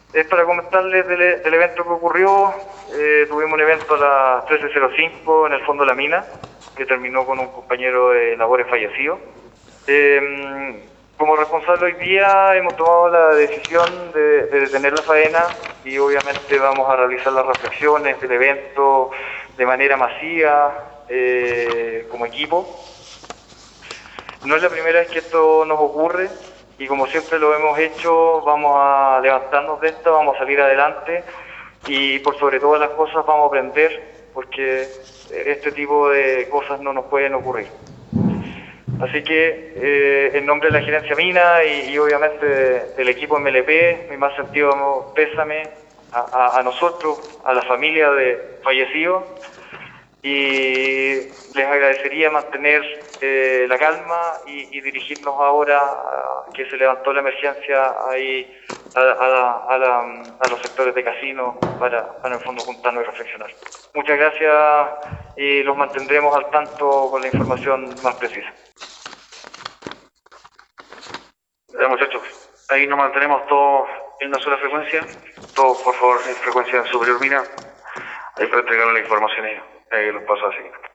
Es para comentarles del evento que ocurrió. Tuvimos un evento a las 13:05 en el fondo de la mina, que terminó con un compañero de labores fallecido. Como responsable hoy día hemos tomado la decisión de detener la faena y obviamente vamos a realizar las reflexiones del evento de manera masiva, como equipo. No es la primera vez que esto nos ocurre y como siempre lo hemos hecho, vamos a levantarnos de esto, vamos a salir adelante y por sobre todas las cosas vamos a aprender, porque este tipo de cosas no nos pueden ocurrir. Así que en nombre de la Gerencia Mina y obviamente del equipo MLP, mi más sentido pésame a nosotros, a la familia de fallecidos, y les agradecería mantener la calma y dirigirnos ahora que se levantó la emergencia ahí a los sectores de casino para en el fondo juntarnos y reflexionar. Muchas gracias y los mantendremos al tanto con la información más precisa. Ya, muchachos, ahí nos mantenemos todos en una sola frecuencia, todos por favor en frecuencia superior mina, ahí para entregar la información a ellos, los pasos a seguir.